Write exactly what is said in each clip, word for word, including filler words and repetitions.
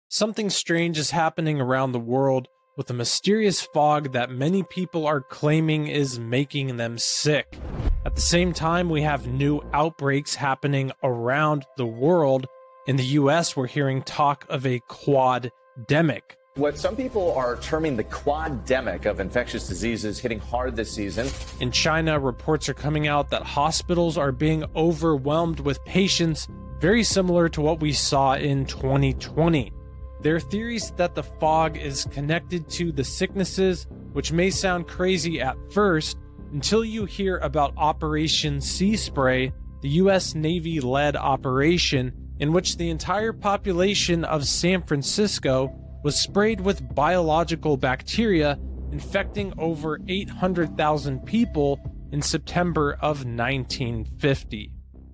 Something strange is happening around the world with a mysterious fog that many people are claiming is making them sick. At the same time, we have new outbreaks happening around the world. In the U S, we're hearing talk of a quad-demic. What some people are terming the quad-demic of infectious diseases hitting hard this season. In China, reports are coming out that hospitals are being overwhelmed with patients, very similar to what we saw in twenty twenty. There are theories that the fog is connected to the sicknesses, which may sound crazy at first, until you hear about Operation Sea Spray, the U S Navy-led operation in which the entire population of San Francisco was sprayed with biological bacteria, infecting over eight hundred thousand people in September of nineteen fifty.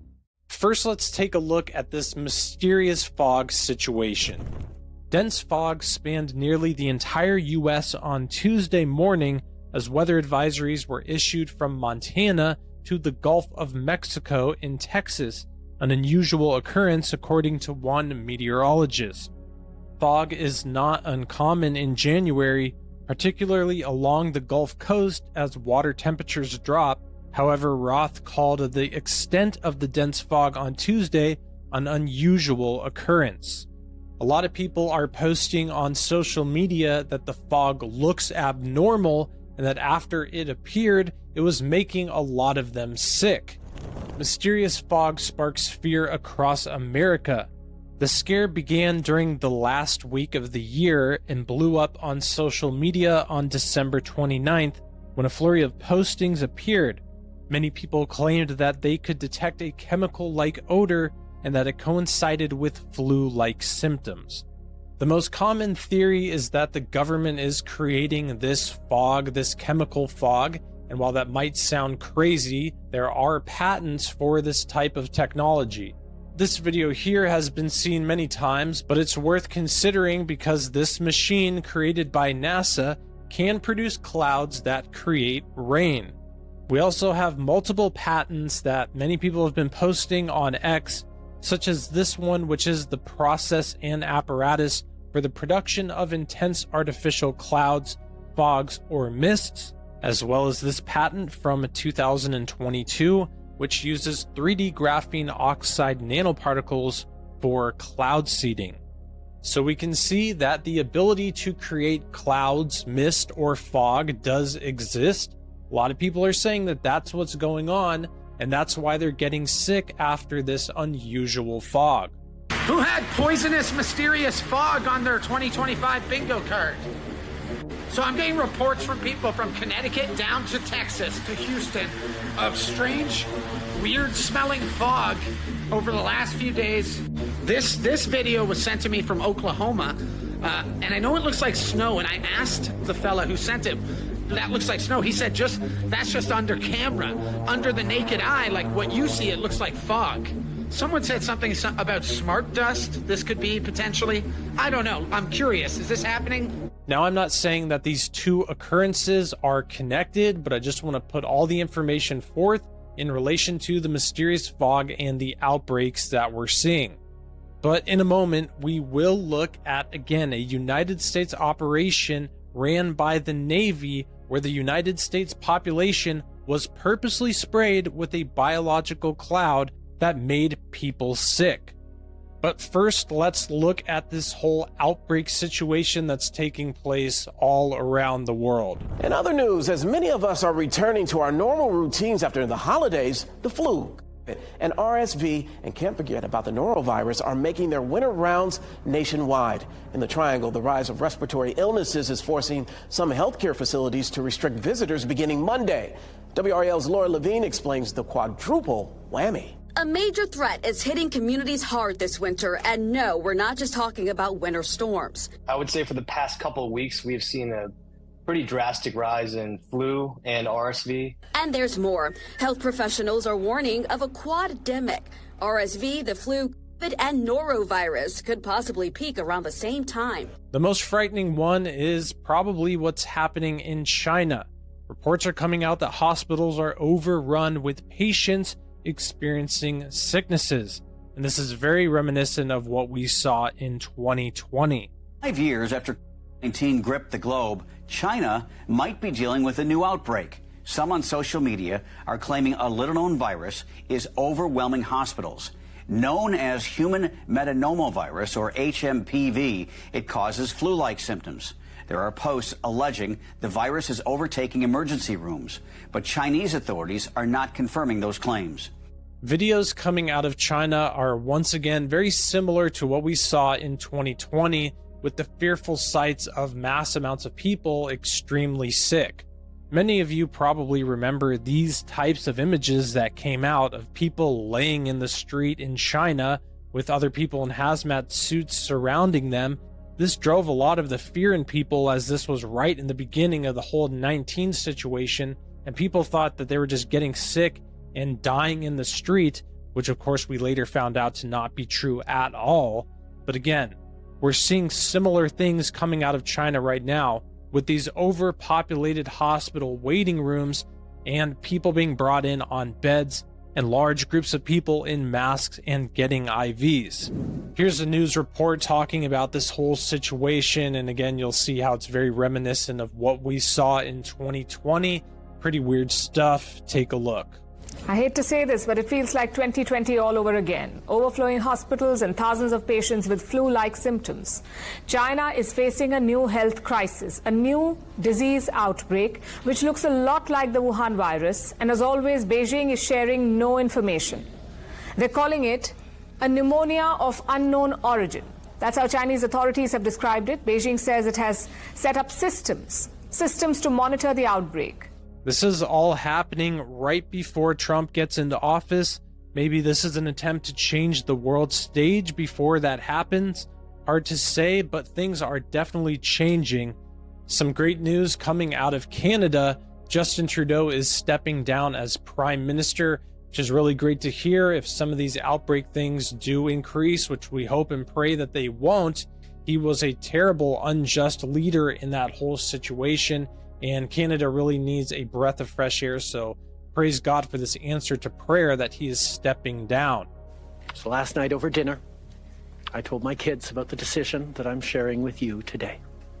First, let's take a look at this mysterious fog situation. Dense fog spanned nearly the entire U S on Tuesday morning as weather advisories were issued from Montana to the Gulf of Mexico in Texas, an unusual occurrence according to one meteorologist. Fog is not uncommon in January, particularly along the Gulf Coast as water temperatures drop. However, Roth called the extent of the dense fog on Tuesday an unusual occurrence. A lot of people are posting on social media that the fog looks abnormal and that after it appeared, it was making a lot of them sick. Mysterious fog sparks fear across America. The scare began during the last week of the year and blew up on social media on December twenty-ninth when a flurry of postings appeared. Many people claimed that they could detect a chemical-like odor and that it coincided with flu-like symptoms. The most common theory is that the government is creating this fog, this chemical fog, and while that might sound crazy, there are patents for this type of technology. This video here has been seen many times, but it's worth considering because this machine created by NASA can produce clouds that create rain. We also have multiple patents that many people have been posting on X, such as this one, which is the process and apparatus for the production of intense artificial clouds, fogs, or mists, as well as this patent from two thousand twenty-two, which uses three D graphene oxide nanoparticles for cloud seeding. So we can see that the ability to create clouds, mist, or fog does exist. A lot of people are saying that that's what's going on, and that's why they're getting sick after this unusual fog. Who had poisonous, mysterious fog on their twenty twenty-five bingo card? So I'm getting reports from people from Connecticut down to Texas to Houston of strange, weird-smelling fog over the last few days. This this video was sent to me from Oklahoma, uh, and I know it looks like snow, and I asked the fella who sent it, that looks like snow. He said, just that's just under camera. Under the naked eye, like what you see, it looks like fog. Someone said something about smart dust. This could be potentially. I don't know. I'm curious. Is this happening? Now, I'm not saying that these two occurrences are connected, but I just want to put all the information forth in relation to the mysterious fog and the outbreaks that we're seeing. But in a moment, we will look at, again, a United States operation ran by the Navy where the United States population was purposely sprayed with a biological cloud that made people sick. But first, let's look at this whole outbreak situation that's taking place all around the world. In other news, as many of us are returning to our normal routines after the holidays, the flu and R S V, and can't forget about the norovirus, are making their winter rounds nationwide. In the Triangle, the rise of respiratory illnesses is forcing some healthcare facilities to restrict visitors beginning Monday. W R L's Laura Levine explains the quadruple whammy. A major threat is hitting communities hard this winter, and no, we're not just talking about winter storms. I would say for the past couple of weeks, we have seen a pretty drastic rise in flu and R S V. And there's more. Health professionals are warning of a quad-demic. R S V, the flu, COVID, and norovirus could possibly peak around the same time. The most frightening one is probably what's happening in China. Reports are coming out that hospitals are overrun with patients experiencing sicknesses. and this is very reminiscent of what we saw in twenty twenty. Five years after COVID nineteen gripped the globe, China might be dealing with a new outbreak. Some on social media are claiming a little-known virus is overwhelming hospitals. Known as human metapneumovirus, or H M P V, it causes flu-like symptoms. There are posts alleging the virus is overtaking emergency rooms, but Chinese authorities are not confirming those claims. Videos coming out of China are once again very similar to what we saw in twenty twenty, with the fearful sights of mass amounts of people extremely sick. Many of you probably remember these types of images that came out of people laying in the street in China with other people in hazmat suits surrounding them. This drove a lot of the fear in people, as this was right in the beginning of the whole nineteen situation, and people thought that they were just getting sick and dying in the street, which of course we later found out to not be true at all. But again, we're seeing similar things coming out of China right now, with these overpopulated hospital waiting rooms and people being brought in on beds and large groups of people in masks and getting I Vs. Here's a news report talking about this whole situation, and again, you'll see how it's very reminiscent of what we saw in twenty twenty. Pretty weird stuff. Take a look. I hate to say this, but it feels like twenty twenty all over again. Overflowing hospitals and thousands of patients with flu-like symptoms. China is facing a new health crisis, a new disease outbreak, which looks a lot like the Wuhan virus. And as always, Beijing is sharing no information. They're calling it a pneumonia of unknown origin. That's how Chinese authorities have described it. Beijing says it has set up systems, systems to monitor the outbreak. This is all happening right before Trump gets into office. Maybe this is an attempt to change the world stage before that happens. Hard to say, but things are definitely changing. Some great news coming out of Canada. Justin Trudeau is stepping down as Prime Minister, which is really great to hear. If some of these outbreak things do increase, which we hope and pray that they won't, he was a terrible, unjust leader in that whole situation. And Canada really needs a breath of fresh air, so praise God for this answer to prayer that he is stepping down. So last night over dinner, I told my kids about the decision that I'm sharing with you today.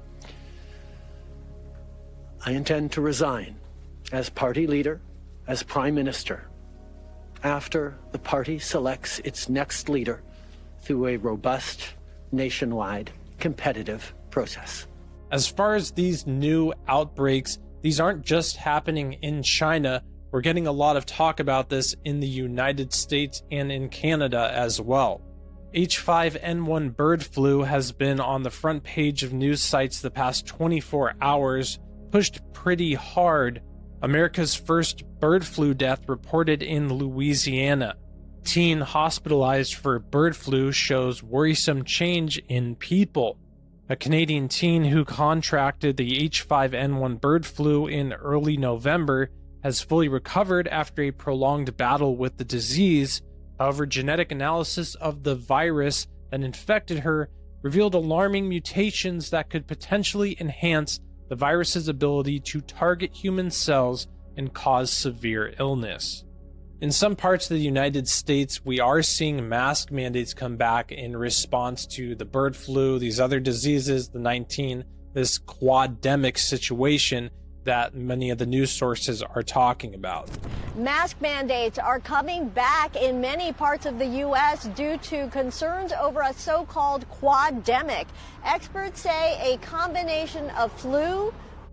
I intend to resign as party leader, as Prime Minister, after the party selects its next leader through a robust, nationwide, competitive process. As far as these new outbreaks, these aren't just happening in China. We're getting a lot of talk about this in the United States and in Canada as well. H five N one bird flu has been on the front page of news sites the past twenty-four hours, pushed pretty hard. America's first bird flu death reported in Louisiana. Teen hospitalized for bird flu shows worrisome change in people. A Canadian teen who contracted the H five N one bird flu in early November has fully recovered after a prolonged battle with the disease. However, genetic analysis of the virus that infected her revealed alarming mutations that could potentially enhance the virus's ability to target human cells and cause severe illness. In some parts of the United States, we are seeing mask mandates come back in response to the bird flu, these other diseases, the nineteen, this quademic situation that many of the news sources are talking about. Mask mandates are coming back in many parts of the U S due to concerns over a so-called quademic. Experts say a combination of flu,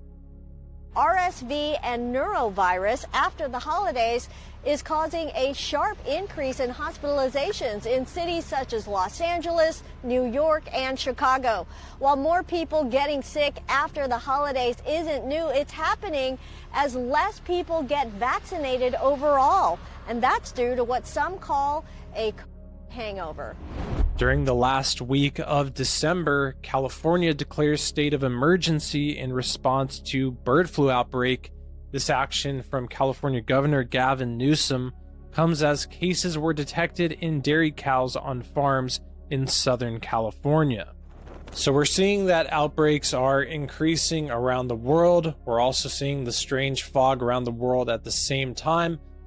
R S V, and neurovirus after the holidays is causing a sharp increase in hospitalizations in cities such as Los Angeles, New York, and Chicago. While more people getting sick after the holidays isn't new, it's happening as less people get vaccinated overall. And that's due to what some call a hangover. During the last week of December, California declares state of emergency in response to bird flu outbreak. This action from California Governor Gavin Newsom comes as cases were detected in dairy cows on farms in Southern California. So we're seeing that outbreaks are increasing around the world. We're also seeing the strange fog around the world at the same time.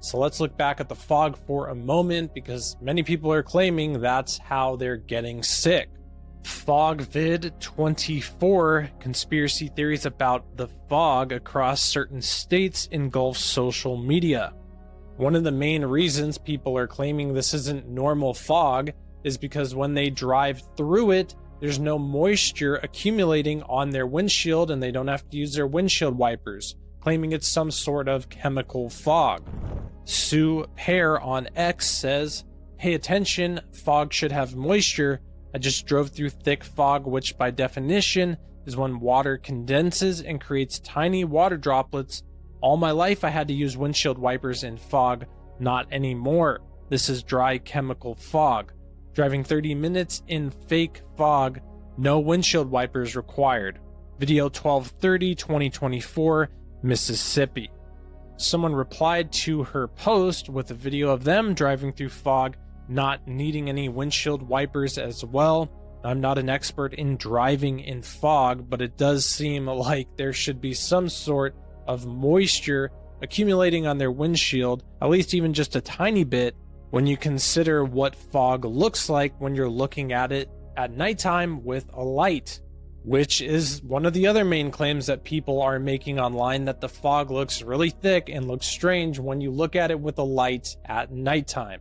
So let's look back at the fog for a moment, because many people are claiming that's how they're getting sick. FogVid twenty-four, conspiracy theories about the fog across certain states engulf social media. One of the main reasons people are claiming this isn't normal fog is because when they drive through it, there's no moisture accumulating on their windshield and they don't have to use their windshield wipers, claiming it's some sort of chemical fog. Sue Pear on X says, "Pay attention, fog should have moisture. I just drove through thick fog, which by definition is when water condenses and creates tiny water droplets. All my life I had to use windshield wipers in fog, not anymore. This is dry chemical fog. Driving thirty minutes in fake fog, no windshield wipers required." Video twelve thirty twenty twenty-four, Mississippi. Someone replied to her post with a video of them driving through fog, not needing any windshield wipers as well. I'm not an expert in driving in fog, but it does seem like there should be some sort of moisture accumulating on their windshield, at least even just a tiny bit, when you consider what fog looks like when you're looking at it at nighttime with a light, which is one of the other main claims that people are making online, that the fog looks really thick and looks strange when you look at it with a light at nighttime.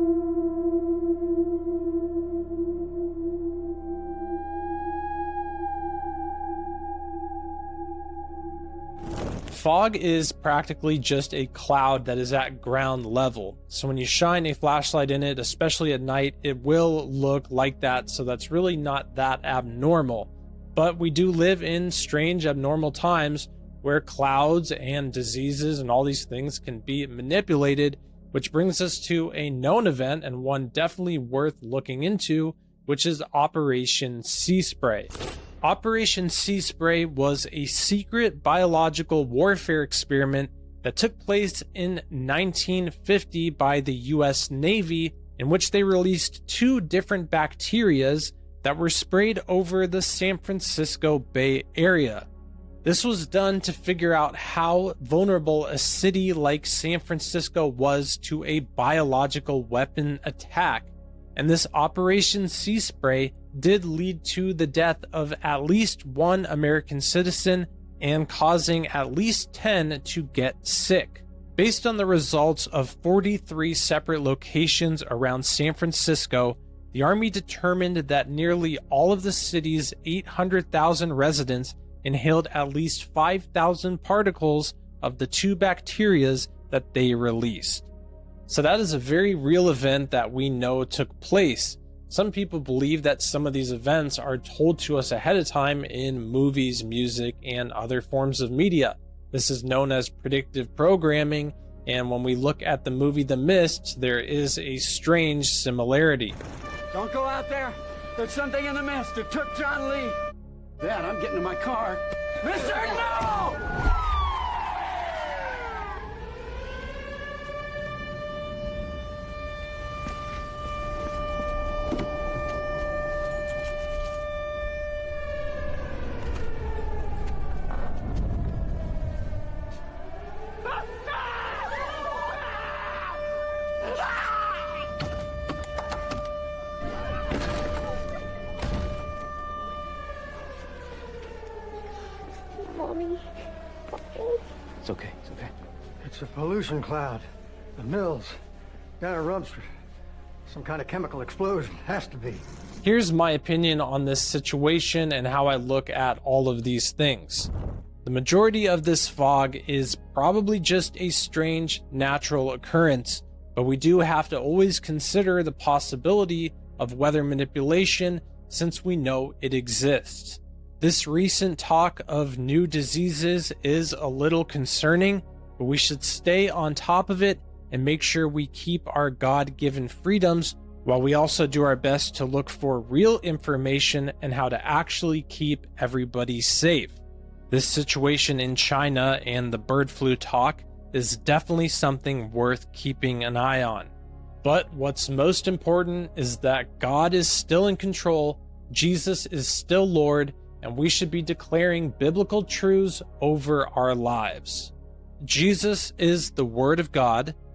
Fog is practically just a cloud that is at ground level. So when you shine a flashlight in it, especially at night, it will look like that. So that's really not that abnormal. But we do live in strange, abnormal times where clouds and diseases and all these things can be manipulated, which brings us to a known event, and one definitely worth looking into, which is Operation Sea Spray. Operation Sea Spray was a secret biological warfare experiment that took place in nineteen fifty by the U S Navy, in which they released two different bacterias that were sprayed over the San Francisco Bay Area. This was done to figure out how vulnerable a city like San Francisco was to a biological weapon attack. And this Operation Sea Spray did lead to the death of at least one American citizen and causing at least ten to get sick. Based on the results of forty-three separate locations around San Francisco, the Army determined that nearly all of the city's eight hundred thousand residents inhaled at least five thousand particles of the two bacterias that they released. So that is a very real event that we know took place. Some people believe that some of these events are told to us ahead of time in movies, music, and other forms of media. This is known as predictive programming, and when we look at the movie The Mist, there is a strange similarity. Don't go out there. There's something in the mist. It took John Lee. Dad, I'm getting in my car. Mister, no! It's okay, it's okay. It's a pollution cloud. The mills. Down at Rumford. Some kind of chemical explosion. Has to be. Here's my opinion on this situation and how I look at all of these things. The majority of this fog is probably just a strange natural occurrence, but we do have to always consider the possibility of weather manipulation since we know it exists. This recent talk of new diseases is a little concerning, but we should stay on top of it and make sure we keep our God-given freedoms while we also do our best to look for real information and how to actually keep everybody safe. This situation in China and the bird flu talk is definitely something worth keeping an eye on. But what's most important is that God is still in control, Jesus is still Lord, and we should be declaring biblical truths over our lives. Jesus is the Word of God,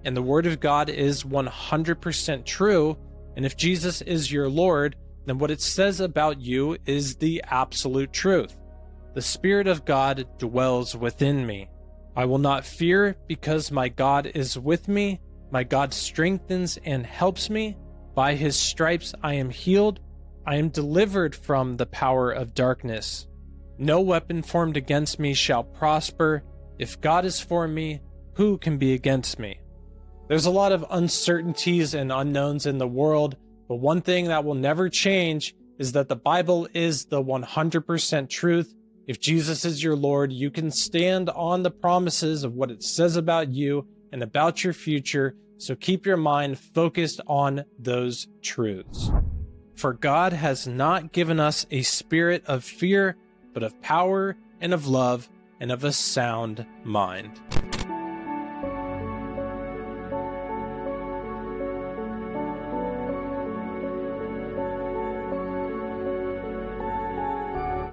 and the Word of God is one hundred percent true, and if Jesus is your Lord, then what it says about you is the absolute truth. The Spirit of God dwells within me. I will not fear because my God is with me. My God strengthens and helps me. By his stripes I am healed. I am delivered from the power of darkness. No weapon formed against me shall prosper. If God is for me, who can be against me? There's a lot of uncertainties and unknowns in the world, but one thing that will never change is that the Bible is the one hundred percent truth. If Jesus is your Lord, you can stand on the promises of what it says about you and about your future, so keep your mind focused on those truths. For God has not given us a spirit of fear, but of power and of love and of a sound mind.